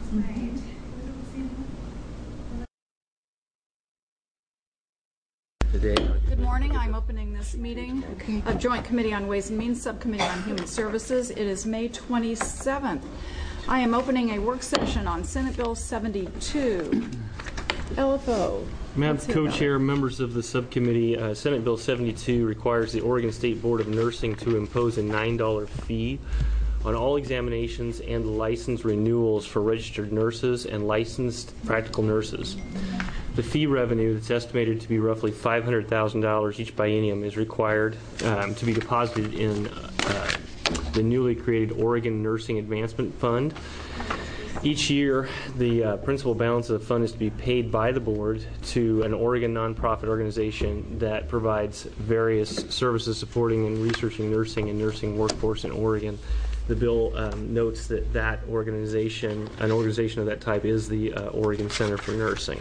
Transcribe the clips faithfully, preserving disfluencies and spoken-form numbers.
Today. Good morning. I'm opening this meeting of Joint Committee on Ways and Means, Subcommittee on Human Services. It is May twenty-seventh. I am opening a work session on Senate Bill seventy-two. L F O. Madam Co-Chair, members of the subcommittee, uh, Senate Bill seventy-two requires the Oregon State Board of Nursing to impose a nine dollar fee on all examinations and license renewals for registered nurses and licensed practical nurses. The fee revenue, that's estimated to be roughly five hundred thousand dollars each biennium, is required um, to be deposited in uh, the newly created Oregon Nursing Advancement Fund. Each year, the uh, principal balance of the fund is to be paid by the board to an Oregon nonprofit organization that provides various services supporting and researching nursing and nursing workforce in Oregon. The bill um, notes that that organization, an organization of that type, is the uh, Oregon Center for Nursing.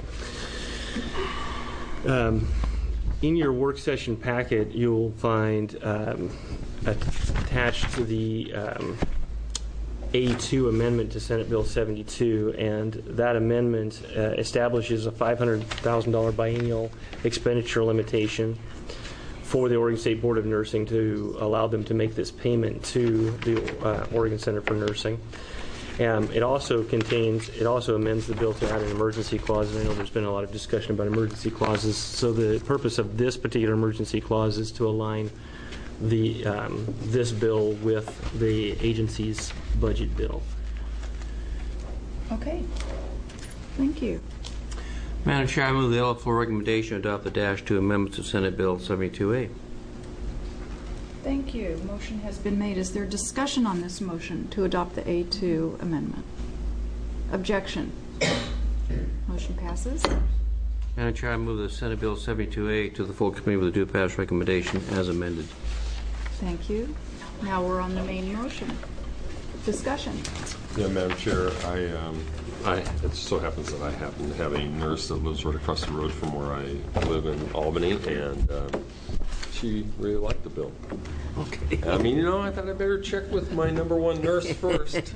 Um, in your work session packet, you'll find um, attached to the um, A two amendment to Senate Bill seventy-two, and that amendment uh, establishes a five hundred thousand dollars biennial expenditure limitation for the Oregon State Board of Nursing to allow them to make this payment to the uh, Oregon Center for Nursing. Um, it also contains, it also amends the bill to add an emergency clause, and I know there's been a lot of discussion about emergency clauses. So the purpose of this particular emergency clause is to align the um, this bill with the agency's budget bill. Okay. Thank you. Madam Chair, I move the L F O recommendation to adopt the Dash two amendments to Senate Bill seventy-two A. Thank you. Motion has been made. Is there discussion on this motion to adopt the A two amendment? Objection. Motion passes. Madam Chair, I move the Senate Bill seventy-two A to the full committee with a due pass recommendation as amended. Thank you. Now we're on the main motion. Discussion. Yeah, Madam Chair, I, um, I, it so happens that I happen to have a nurse that lives right across the road from where I live in Albany, and um, she really liked the bill. Okay. I mean, you know, I thought I better check with my number one nurse first.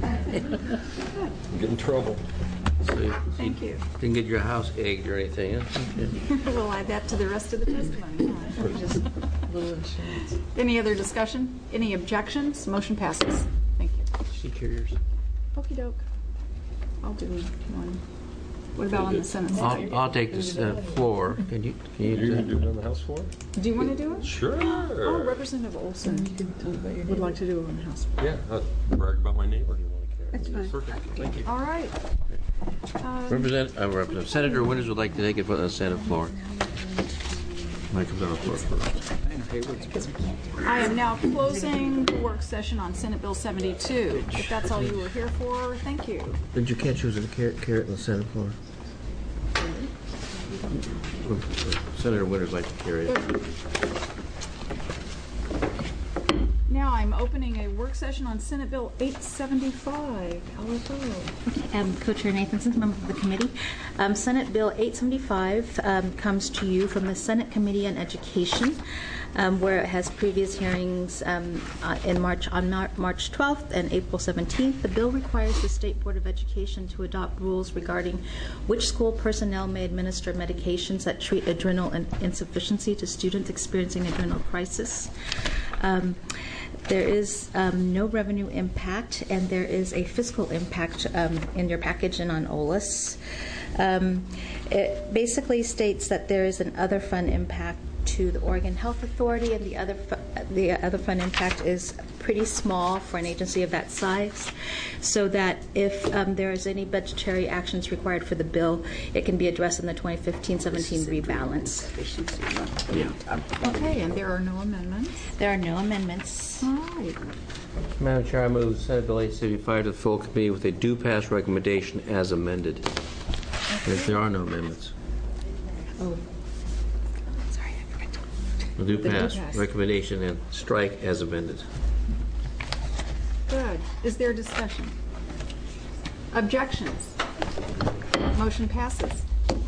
Get in trouble. So you, Thank you. Didn't get your house egged or anything, huh? We'll add that to the rest of the testimony. Just any other discussion? Any objections? Motion passes. Thank you. She curious. Okey doke. I'll do one. What about on the Senate side? I'll, I'll take this uh, floor. Can you? Can you? You're going to do it on the House floor? Do you want to do it? Sure. Oh, Representative Olson would like to do it on the House floor. Yeah, I'll brag about my neighbor. That's fine. Perfect. Thank you. All right. Um, Represent, uh, Representative Senator Winters would like to take it from the Senate floor. Mike comes on the floor first. I am now closing the work session on Senate Bill seventy-two. If that's all you were here for, thank you. Did you catch who was in the carrot, carrot on the Senate floor? Senator Winters would like to carry it. Now I'm opening a work session on Senate Bill eight seventy-five. L F O. Um, Co-Chair Nathanson, member of the committee. Um, Senate Bill eight seventy-five um, comes to you from the Senate Committee on Education, um, where it has previous hearings um, uh, in March on Mar March twelfth and April seventeenth. The bill requires the State Board of Education to adopt rules regarding which school personnel may administer medications that treat adrenal insufficiency to students experiencing adrenal crisis. Um, There is um, no revenue impact, and there is a fiscal impact um, in your package and on O L A S. Um, it basically states that there is an other fund impact to the Oregon Health Authority, and the other the other fund impact is pretty small for an agency of that size, so that if um, there is any budgetary actions required for the bill, it can be addressed in the twenty fifteen seventeen rebalance. Yeah. Okay, and there are no amendments. There are no amendments. All right. Madam Chair, I move Senate Bill eight seventy-five to the full committee with a due pass recommendation as amended. Okay. If there are no amendments. Oh. Sorry, I forgot to. The due The due pass pass. recommendation and strike as amended. Good. Is there discussion? Objections? Motion passes.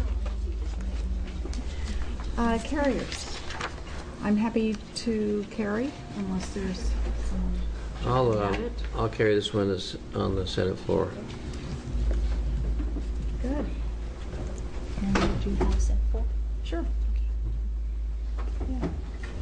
Uh, carriers. I'm happy to carry unless there's. Um, I'll uh, Got it. I'll carry this one as on the Senate floor. Good. And would you have set for? Sure. Yeah.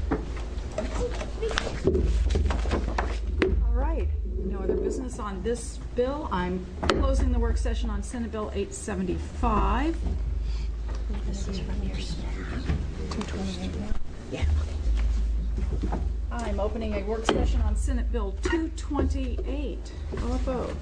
All right. No other business on this bill. I'm closing the work session on Senate Bill eight seventy-five. This is from your two twenty-eight. Yeah. I'm opening a work session on Senate Bill two twenty-eight. Call a vote.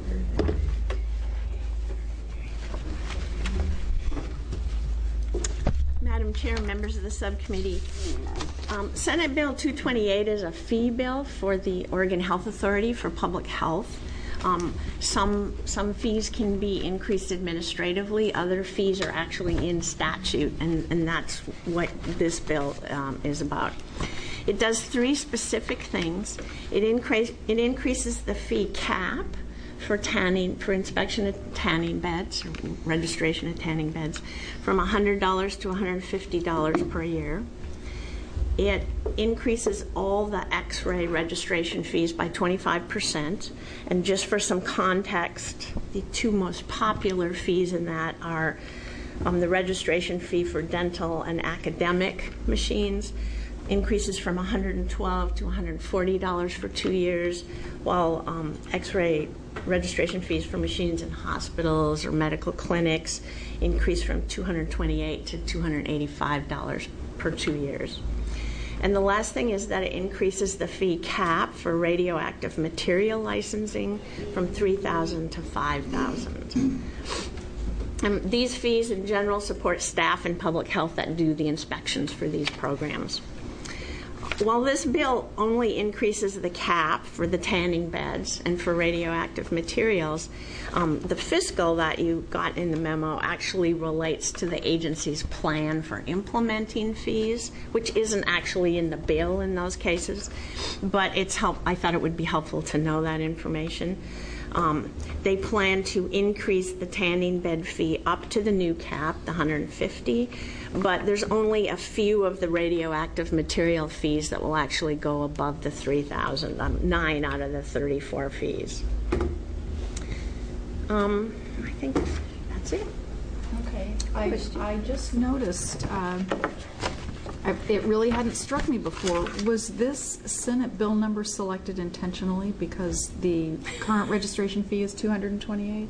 Madam Chair, members of the subcommittee, um, Senate Bill two twenty-eight is a fee bill for the Oregon Health Authority for public health. Um, some some fees can be increased administratively. Other fees are actually in statute, and, and that's what this bill um, is about. It does three specific things. It increase it increases the fee cap for tanning, for inspection of tanning beds, or registration of tanning beds, from one hundred dollars to one hundred fifty dollars per year. It increases all the X-ray registration fees by twenty-five percent. And just for some context, the two most popular fees in that are um, the registration fee for dental and academic machines increases from one hundred twelve dollars to one hundred forty dollars for two years, while um, X-ray registration fees for machines in hospitals or medical clinics increase from two hundred twenty-eight dollars to two hundred eighty-five dollars per two years. And the last thing is that it increases the fee cap for radioactive material licensing from three thousand dollars to five thousand dollars. Um, these fees in general support staff in public health that do the inspections for these programs. While this bill only increases the cap for the tanning beds and for radioactive materials, um, the fiscal that you got in the memo actually relates to the agency's plan for implementing fees, which isn't actually in the bill in those cases, but it's help. I thought it would be helpful to know that information. Um, they plan to increase the tanning bed fee up to the new cap, the one hundred fifty, but there's only a few of the radioactive material fees that will actually go above the three thousand, um, nine out of the thirty-four fees. Um, I think that's it. Okay. I, I just noticed, uh, I, it really hadn't struck me before. Was this Senate bill number selected intentionally because the current registration fee is two hundred twenty-eight?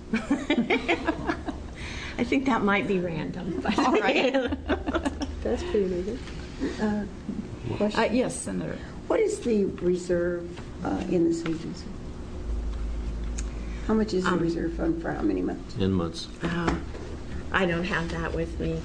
I think that might be random. But All right. That's pretty amazing. Uh, question. Uh, yes, Senator. What is the reserve uh, in this agency? How much is the Um, reserve fund for how many months? ten months. Uh, I don't have that with me.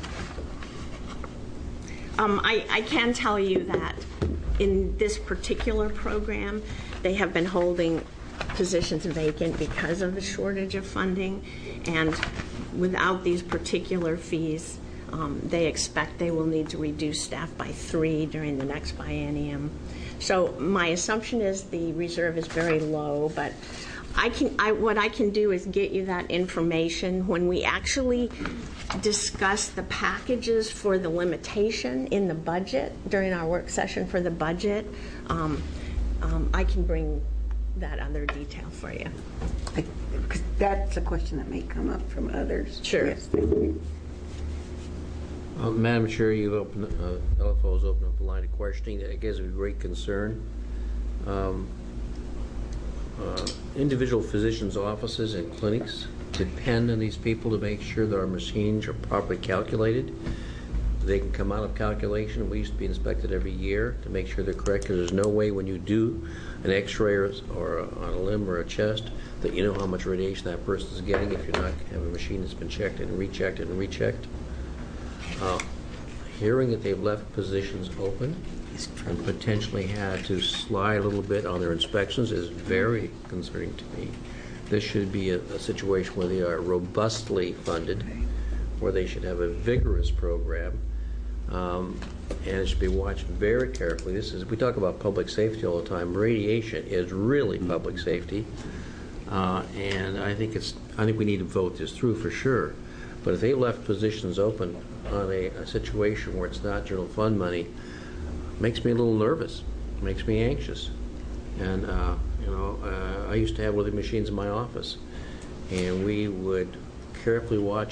Um, I, I can tell you that in this particular program, they have been holding positions vacant because of the shortage of funding, and without these particular fees, um, they expect they will need to reduce staff by three during the next biennium. So my assumption is the reserve is very low, but I can, I, what I can do is get you that information when we actually discuss the packages for the limitation in the budget during our work session for the budget. Um, um, I can bring that other detail for you. I, 'cause that's a question that may come up from others. Sure. Yes, thank you. Uh, Madam Chair, you've opened, uh, L F O's opened up a line of questioning that gives me great concern. Um, uh, individual physicians' offices and clinics depend on these people to make sure that our machines are properly calculated. They can come out of calculation. We used to be inspected every year to make sure they're correct, because there's no way when you do an x-ray or, or a, on a limb or a chest that you know how much radiation that person's getting if you're not have a machine that's been checked and rechecked and rechecked. Uh, hearing that they've left positions open and potentially had to slide a little bit on their inspections is very concerning to me. This should be a, a situation where they are robustly funded, where they should have a vigorous program, um, and it should be watched very carefully. This is, we talk about public safety all the time. Radiation is really public safety, uh, and I think it's. I think we need to vote this through for sure. But if they left positions open on a, a situation where it's not general fund money, it makes me a little nervous. It makes me anxious, and uh, you know, uh, I used to have one of the machines in my office, and we would carefully watch it.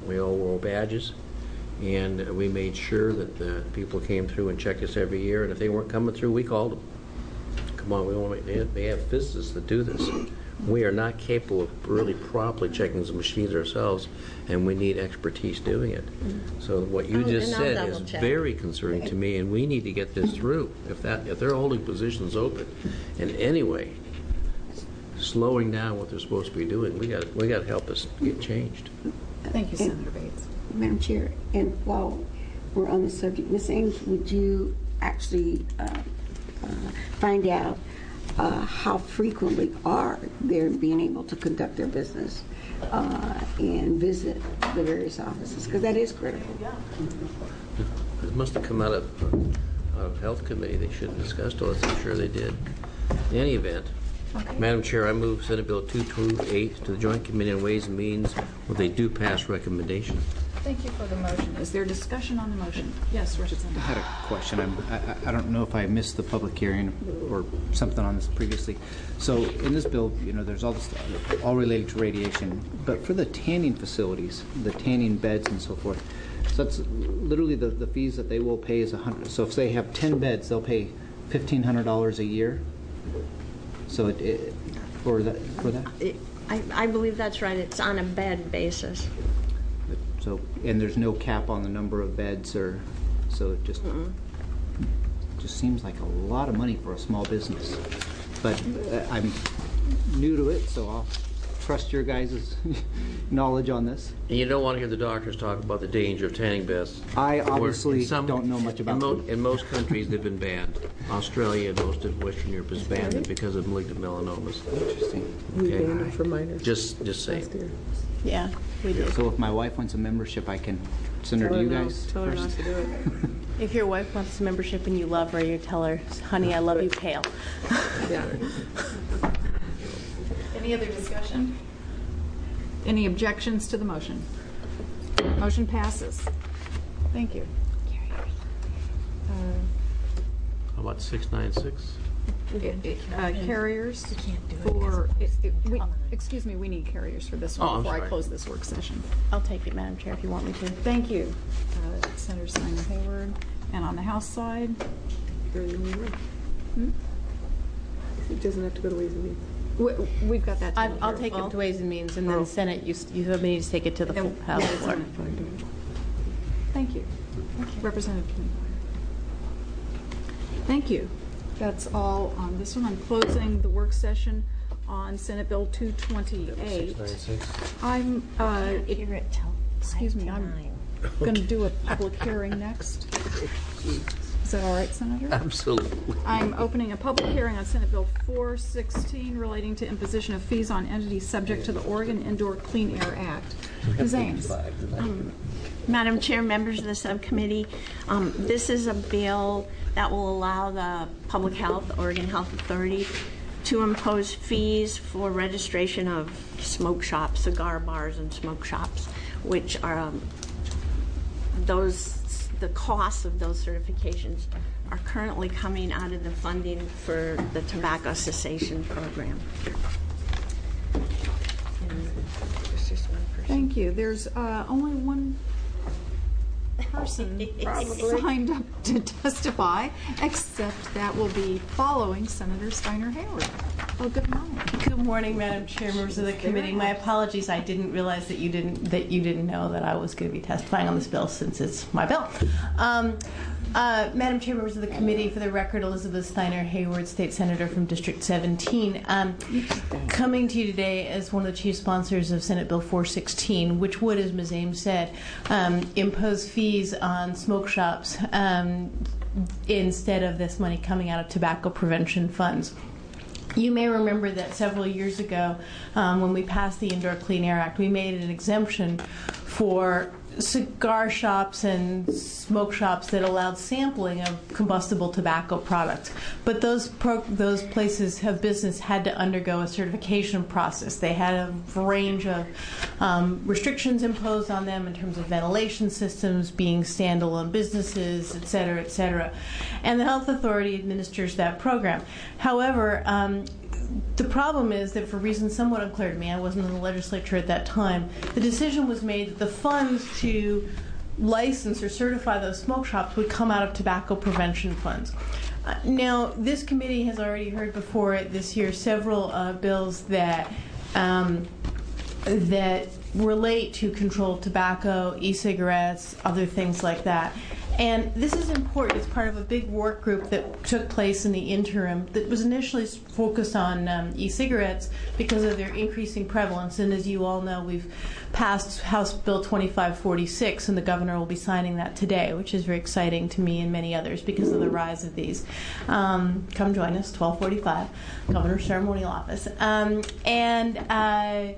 We all wore badges, and we made sure that the people came through and checked us every year, and if they weren't coming through, we called them. Come on, we want to make, they have physicists that do this. We are not capable of really properly checking the machines ourselves, and we need expertise doing it. So what you Oh, just and I'll said is double check. very concerning to me, and we need to get this through. If that, if they're holding positions open in any way, slowing down what they're supposed to be doing, we got we got to help us get changed. Thank you, Senator Bates. Madam Chair, and while we're on the subject, Miz Ames, would you actually uh, uh, find out uh, how frequently are they being able to conduct their business uh, and visit the various offices? Because that is critical. It must have come out of, uh, out of Health Committee. They should have discussed all this. I'm sure they did. In any event, Okay. Madam Chair, I move Senate Bill two twenty-eight to the Joint Committee on Ways and Means with a do pass recommendation. Thank you for the motion. Is there discussion on the motion? Yes, Representative. I had a question. I'm, I, I don't know if I missed the public hearing or something on this previously. So in this bill, you know, there's all this, all related to radiation, but for the tanning facilities, the tanning beds and so forth, so that's literally the, the fees that they will pay is a hundred. So if they have ten beds, they'll pay fifteen hundred dollars a year. So it, it for that for that. It- I, I believe that's right. It's on a bed basis. So and there's no cap on the number of beds, or so it just Mm-mm. just seems like a lot of money for a small business. But uh, I'm new to it, so I'll trust your guys' knowledge on this. And you don't want to hear the doctors talk about the danger of tanning beds. I Where obviously in some- don't know much about in, mo- them. in most countries, they've been banned. Australia and most of Western Europe has banned them because of malignant melanomas. Interesting. We Okay. banned them for minors. Just, just saying. last year. Yeah, we do. So if my wife wants a membership, I can send her Tell to you her no- guys Tell her not first? to do it. If your wife wants membership and you love her, you tell her, honey, I love you pale. Yeah. Any other discussion? Any objections to the motion? Motion passes. Thank you. How about six nine six? Uh, Carriers for, it- it- we- excuse me, we need carriers for this Oh, one I'm before I sorry. close this work session. I'll take it, Madam Chair, if you want me to. Thank you, uh, Senator Steiner Hayward. And on the House side, hmm? It doesn't have to go to Ways and Means. we- we've got that. I- taken I'll care of. take it to Ways and Means, and then Oh. Senate, you s- you need to take it to the Then- full House yeah, it's floor. on it. Thank you. Representative Kim. Thank you. That's all on this one. I'm closing the work session on Senate Bill two twenty-eight. I'm, uh, it- Hear it till excuse five me, to I'm nine. going to do a public hearing next. Is that all right, Senator? Absolutely. I'm opening a public hearing on Senate Bill four sixteen relating to imposition of fees on entities subject to the Oregon Indoor Clean Air Act. Miz Ames. Madam Chair, members of the subcommittee, um, this is a bill that will allow the Public Health, Oregon Health Authority, to impose fees for registration of smoke shops, cigar bars, and smoke shops, which are um, those. The costs of those certifications are currently coming out of the funding for the tobacco cessation program. And there's just one person. Thank you. There's uh, only one person signed up to testify, except that will be following Senator Steiner Hayward. Oh, good morning. Good morning, Madam Chair, members of the committee. My apologies, I didn't realize that you didn't that you didn't know that I was going to be testifying on this bill since it's my bill. Um, uh, Madam Chair, members of the committee, for the record, Elizabeth Steiner Hayward, State Senator from District seventeen, um, coming to you today as one of the chief sponsors of Senate Bill four sixteen, which would, as Miz Ames said, um, impose fees on smoke shops um, instead of this money coming out of tobacco prevention funds. You may remember that several years ago, um, when we passed the Indoor Clean Air Act, we made an exemption for cigar shops and smoke shops that allowed sampling of combustible tobacco products. But those pro- those places of business had to undergo a certification process. They had a range of um, restrictions imposed on them in terms of ventilation systems, being standalone businesses, et cetera, et cetera. And the Health Authority administers that program. However, um, the problem is that for reasons somewhat unclear to me, I wasn't in the legislature at that time, the decision was made that the funds to license or certify those smoke shops would come out of tobacco prevention funds. Uh, now, this committee has already heard before it this year several uh, bills that um, that relate to controlled tobacco, e-cigarettes, other things like that. And this is important. It's part of a big work group that took place in the interim that was initially focused on um, e-cigarettes because of their increasing prevalence. And as you all know, we've passed House Bill twenty-five forty-six, and the governor will be signing that today, which is very exciting to me and many others because of the rise of these. Um, come join us, twelve forty-five, Governor's Ceremonial Office. Um, and uh,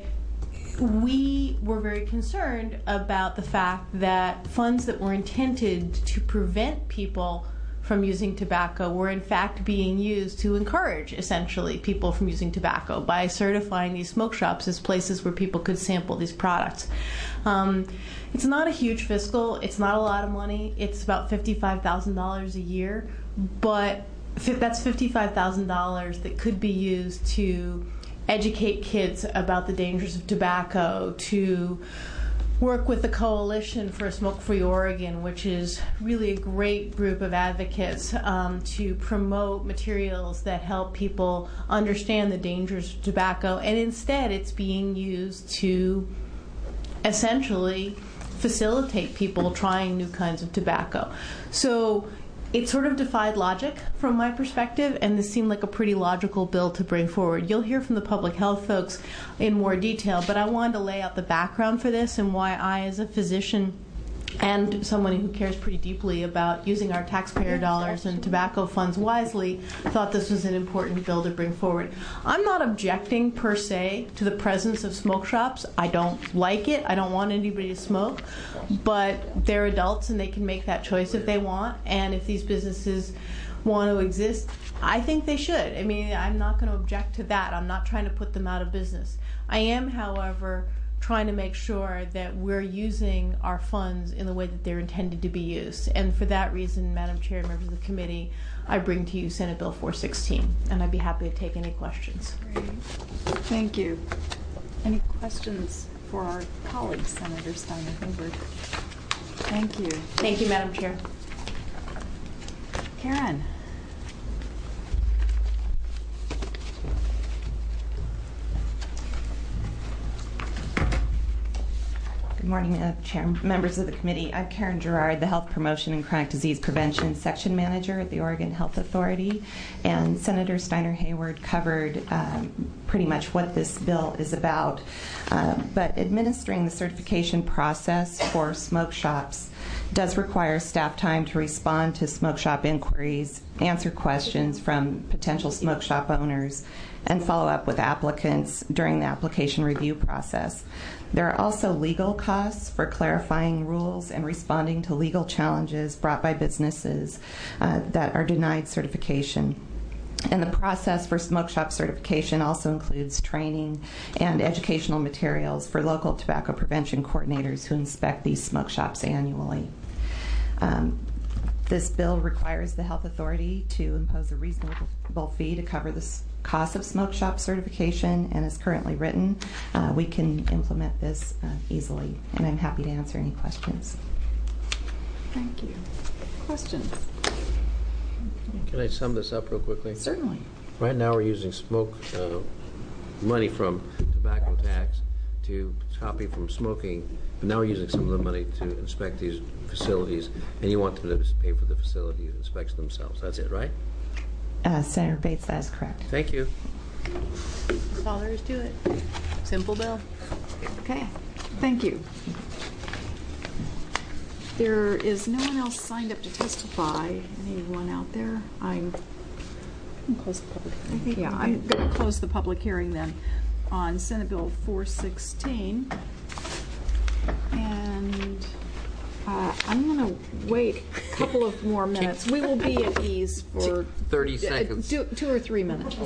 we were very concerned about the fact that funds that were intended to prevent people from using tobacco were in fact being used to encourage, essentially, people from using tobacco by certifying these smoke shops as places where people could sample these products. Um, it's not a huge fiscal. It's not a lot of money. It's about fifty-five thousand dollars a year, but that's fifty-five thousand dollars that could be used to educate kids about the dangers of tobacco, to work with the Coalition for a Smoke-Free Oregon, which is really a great group of advocates um, to promote materials that help people understand the dangers of tobacco. And instead, it's being used to essentially facilitate people trying new kinds of tobacco. So it sort of defied logic from my perspective, and this seemed like a pretty logical bill to bring forward. You'll hear from the public health folks in more detail, but I wanted to lay out the background for this and why I, as a physician and someone who cares pretty deeply about using our taxpayer dollars and tobacco funds wisely, thought this was an important bill to bring forward. I'm not objecting per se to the presence of smoke shops. I don't like it. I don't want anybody to smoke, but they're adults and they can make that choice if they want, and if these businesses want to exist, I think they should. I mean, I'm not going to object to that. I'm not trying to put them out of business. I am, however, trying to make sure that we're using our funds in the way that they're intended to be used. And for that reason, Madam Chair and members of the committee, I bring to you Senate Bill four sixteen, and I'd be happy to take any questions. Great. Thank you. Any questions for our colleague, Senator Steiner Hayward? Thank you. Thank you, Madam Chair. Karen. Good morning, uh, Chair, members of the committee. I'm Karen Gerard, the Health Promotion and Chronic Disease Prevention Section Manager at the Oregon Health Authority, and Senator Steiner Hayward covered um, pretty much what this bill is about. Uh, but administering the certification process for smoke shops does require staff time to respond to smoke shop inquiries, answer questions from potential smoke shop owners, and follow up with applicants during the application review process. There are also legal costs for clarifying rules and responding to legal challenges brought by businesses uh, that are denied certification. And the process for smoke shop certification also includes training and educational materials for local tobacco prevention coordinators who inspect these smoke shops annually. Um, this bill requires the health authority to impose a reasonable fee to cover the cost of smoke shop certification, and is currently written. Uh, we can implement this uh, easily, and I'm happy to answer any questions. Thank you. Questions? Can I sum this up real quickly? Certainly. Right now we're using smoke uh, money from tobacco tax to stop people from smoking, but now we're using some of the money to inspect these facilities, and you want them to pay for the facility inspection themselves. That's it, right? Uh, Senator Bates, that is correct. Thank you. That's all there is to it. Simple bill. Okay. Thank you. There is no one else signed up to testify. Anyone out there? I'm Close the public hearing. Yeah, I'm going to close the public hearing then on Senate Bill four sixteen. And uh, I'm going to wait a couple of more minutes. We will be at ease for thirty seconds. Uh, two, two or three minutes.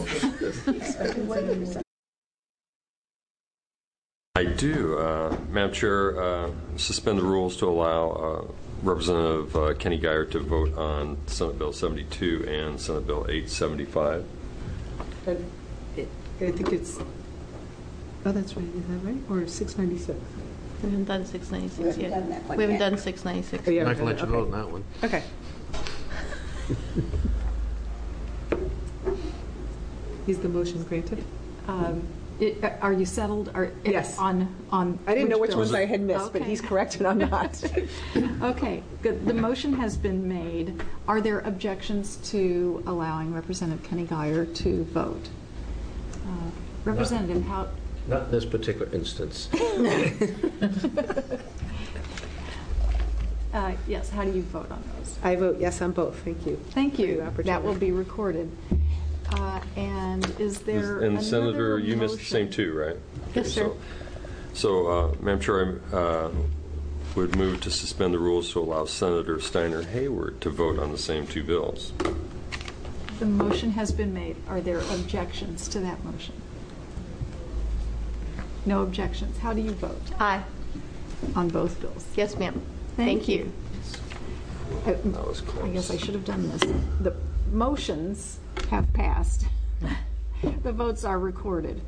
I do. Uh, Madam Chair, uh, suspend the rules to allow uh, Representative uh, Kenny Geyer to vote on Senate Bill seventy-two and Senate Bill eight seventy-five. And I think it's, oh, that's right, is that right? Or six ninety-six? We haven't done six ninety-six We yet. haven't done that one We haven't yet. done six ninety-six. Oh, yeah. I can let you Okay. vote on that one. Okay. Is the motion granted? Um, it- Are you settled? Are- Yes. On, on? I didn't know which bills? ones I had missed, but Okay. he's correct and I'm not. Okay, good. The motion has been made. Are there objections to allowing Representative Kenny Guyer to vote? Uh, Representative, how, Not in this particular instance. uh, yes, how do you vote on those? I vote yes on both, thank you. Thank For you. the opportunity. That will be recorded. Uh, And is there And another Senator, you missed the same motion? two, right? Yes, Okay, sir. So, so, uh, Madam Chair, I uh, would move to suspend the rules to allow Senator Steiner Hayward to vote on the same two bills. The motion has been made. Are there objections to that motion? No objections. How do you vote Aye. on both bills? Yes, ma'am. Thank you. I That was I guess I close. should have done this. The motions have passed. The votes are recorded.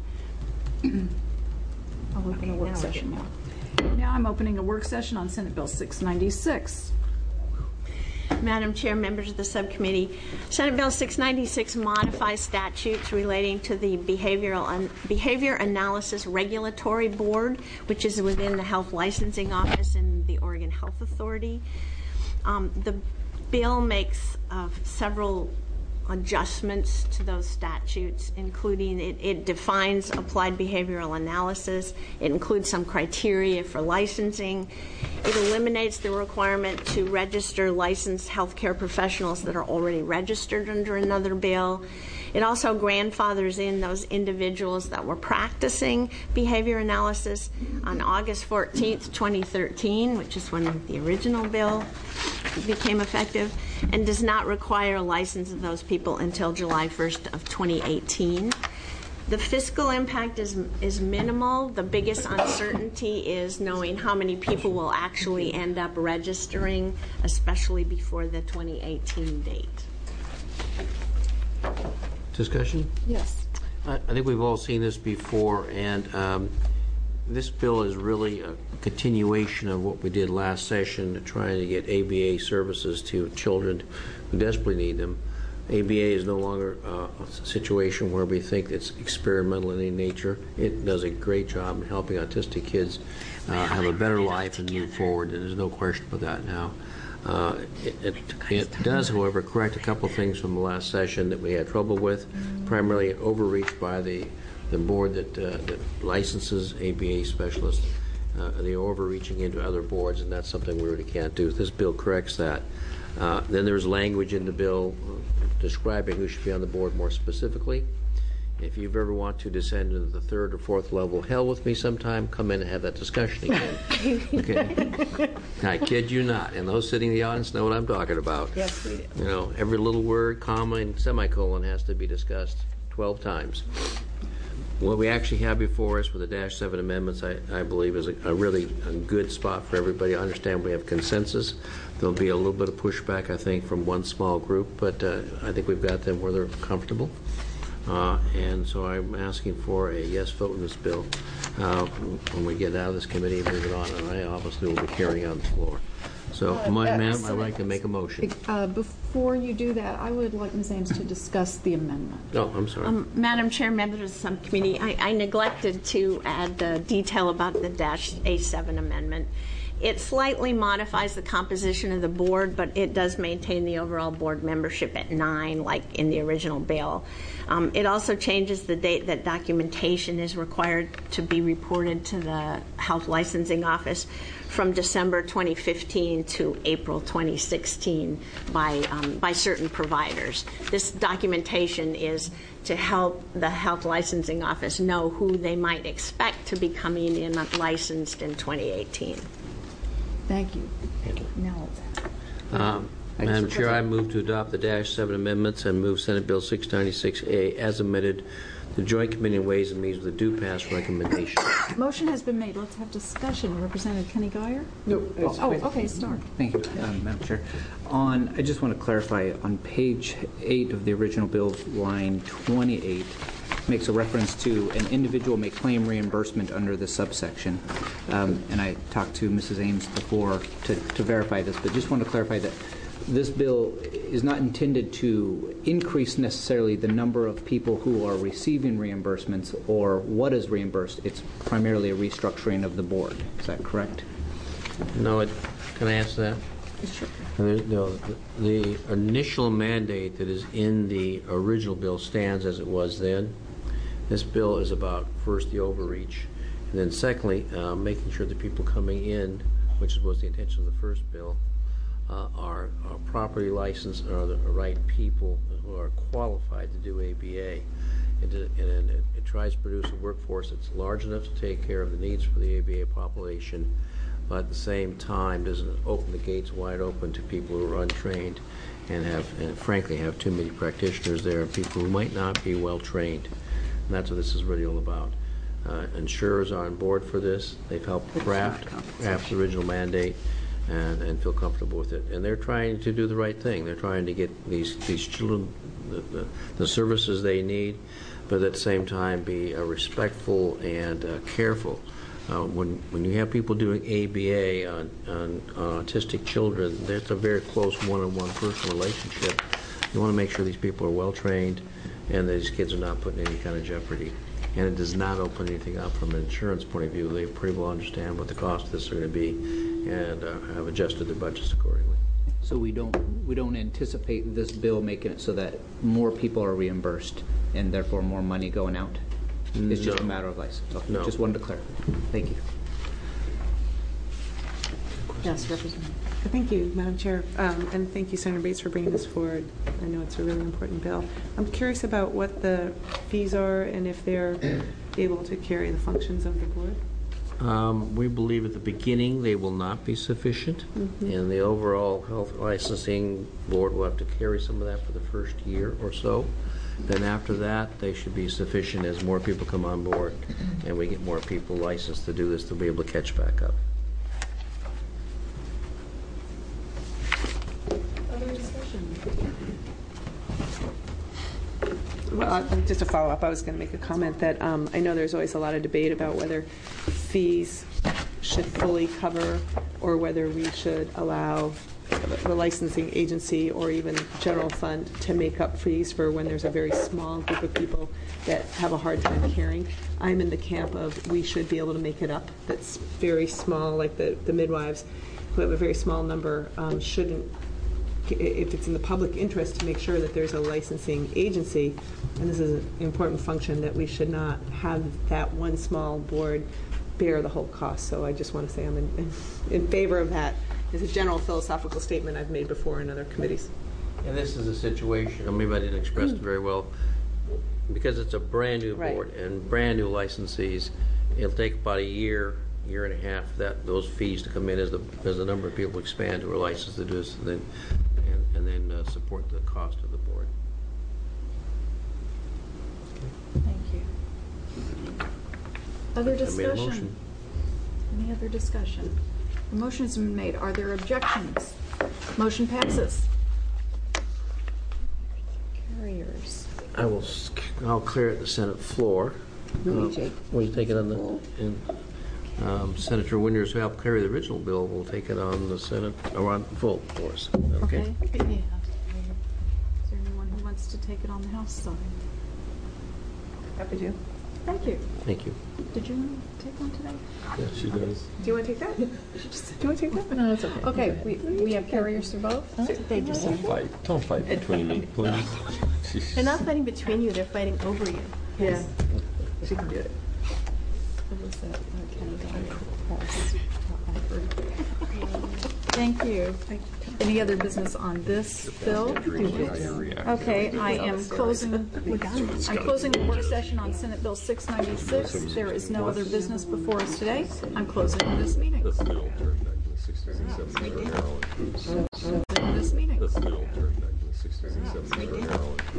I'll open a work session now. Now I'm opening a work session on Senate Bill six ninety-six. Madam Chair, members of the subcommittee, Senate Bill six ninety-six modifies statutes relating to the Behavioral An- Behavior Analysis Regulatory Board, which is within the Health Licensing Office and the Oregon Health Authority. Um, the bill makes uh, several adjustments to those statutes, including it, it defines applied behavioral analysis. It includes some criteria for licensing. It eliminates the requirement to register licensed healthcare professionals that are already registered under another bill. It also grandfathers in those individuals that were practicing behavior analysis on August fourteenth, twenty thirteen, which is when the original bill became effective, and does not require a license of those people until July first of twenty eighteen. The fiscal impact is is minimal. The biggest uncertainty is knowing how many people will actually end up registering, especially before the twenty eighteen date. Discussion? Yes. I I think we've all seen this before, and um, this bill is really a continuation of what we did last session, trying to get A B A services to children who desperately need them. A B A is no longer uh, a situation where we think it's experimental in nature. It does a great job in helping autistic kids uh, have a better life and move forward, and there's no question about that now. Uh, it, it, it does, however, correct a couple things from the last session that we had trouble with, primarily overreach by the, the board that, uh, that licenses A B A specialists. Uh, they're overreaching into other boards, and that's something we really can't do. This bill corrects that. Uh, then there's language in the bill describing who should be on the board more specifically. If you've ever want to descend into the third or fourth level hell with me sometime, come in and have that discussion again. Okay? I kid you not. And those sitting in the audience know what I'm talking about. Yes, we do. You know, every little word, comma, and semicolon has to be discussed twelve times. What we actually have before us with the Dash seven amendments, I, I believe, is a, a really a good spot for everybody. I understand we have consensus. There'll be a little bit of pushback, I think, from one small group, but uh, I think we've got them where they're comfortable. Uh, and so I'm asking for a yes vote in this bill uh, when we get out of this committee and move it on, and I obviously will be carrying on the floor. So, Uh, my, uh, ma'am, I'd like to make a motion. Uh, Before you do that, I would like Miz Ames to discuss the amendment. No, I'm sorry. Um, Madam Chair, members of the subcommittee, I, I neglected to add the detail about the dash A seven amendment. It slightly modifies the composition of the board, but it does maintain the overall board membership at nine, like in the original bill. Um, it also changes the date that documentation is required to be reported to the Health Licensing Office from December twenty fifteen to April twenty sixteen by, um, by certain providers. This documentation is to help the Health Licensing Office know who they might expect to be coming in licensed in twenty eighteen. Thank you. Now, Um, Madam Chair, I move to adopt the Dash seven amendments and move Senate Bill six ninety-six A as amended The Joint Committee on Ways and Means with a do pass recommendation. Motion has been made. Let's have discussion. Representative Kenny Geyer? No. Oh, okay, Star. Thank you, um, Madam Chair. On, I just want to clarify, on page eight of the original bill, line twenty-eight, makes a reference to an individual may claim reimbursement under this subsection. Um, and I talked to Missus Ames before to, to verify this, but just want to clarify that this bill is not intended to increase necessarily the number of people who are receiving reimbursements or what is reimbursed. It's primarily a restructuring of the board. Is that correct? No, it, can I answer that? Sure. No, the initial mandate that is in the original bill stands as it was then. This bill is about, first, the overreach, and then secondly, uh, making sure that people coming in, which was the intention of the first bill, uh, are, are properly licensed and are the right people who are qualified to do A B A. And it, and it, it tries to produce a workforce that's large enough to take care of the needs for the A B A population, but at the same time doesn't open the gates wide open to people who are untrained and have, and frankly, have too many practitioners there, people who might not be well trained. And that's what this is really all about. Uh, insurers are on board for this. They've helped craft, craft the original mandate and, and feel comfortable with it. And they're trying to do the right thing. They're trying to get these, these children the, the, the services they need, but at the same time be uh, respectful and uh, careful. Uh, when, when you have people doing A B A on, on, on autistic children, there's a very close one-on-one personal relationship. You want to make sure these people are well trained and that these kids are not put in any kind of jeopardy. And it does not open anything up from an insurance point of view. They pretty well understand what the cost of this are going to be and uh, have adjusted their budgets accordingly. So we don't we don't anticipate this bill making it so that more people are reimbursed and therefore more money going out? It's just No. a matter of license. Okay. No. Just wanted to clarify. Thank you. Yes, Representative. Thank you, Madam Chair, um, and thank you, Senator Bates, for bringing this forward. I know it's a really important bill. I'm curious about what the fees are and if they're able to carry the functions of the board. Um, we believe at the beginning they will not be sufficient, Mm-hmm. and the overall health licensing board will have to carry some of that for the first year or so. Then after that, they should be sufficient as more people come on board and we get more people licensed to do this to be able to catch back up. Other discussion? Well, uh, just a follow-up, I was going to make a comment that um, I know there's always a lot of debate about whether fees should fully cover or whether we should allow the licensing agency or even general fund to make up fees for when there's a very small group of people that have a hard time carrying. I'm in the camp of we should be able to make it up. That's very small, like the, the midwives who have a very small number um, shouldn't, if it's in the public interest, to make sure that there's a licensing agency, and this is an important function, that we should not have that one small board bear the whole cost. So I just want to say I'm in, in, in favor of that. It's a general philosophical statement I've made before in other committees. And this is a situation, or maybe I didn't express it very well, because it's a brand new Right. board and brand new licensees, it'll take about a year, year and a half that those fees to come in as the as the number of people expand who are licensed to do this, and then and, and then uh, support the cost of the board. Thank you. Other I made a discussion? motion. Any other discussion? The motion has been made. Are there objections? Motion passes. Carriers. I will. s- I'll clear it the Senate floor. Let me Uh, take- Will you take it on the? And, um, Senator Winters, who helped carry the original bill, will take it on the Senate or on full force. Okay. Is there anyone who wants to take it on the House side? Happy to. Thank you. Thank you. Did you want to take one today? Yeah, she does. Do you want to take that? Do you want to take that? No, that's okay. Okay, we, we have carriers for both? They just Don't fight. Don't fight between me, please. they're not fighting between you; they're fighting over you. Yeah. She can do it. Thank you. Any other business on this bill? Okay, I am closing, I'm closing the work session on Senate Bill six ninety-six. There is no other business before us today. I'm closing this meeting. That's the old turn back in the sixties and seventies for Maryland. This meeting. That's the old turn back in the sixties and seventies for Maryland.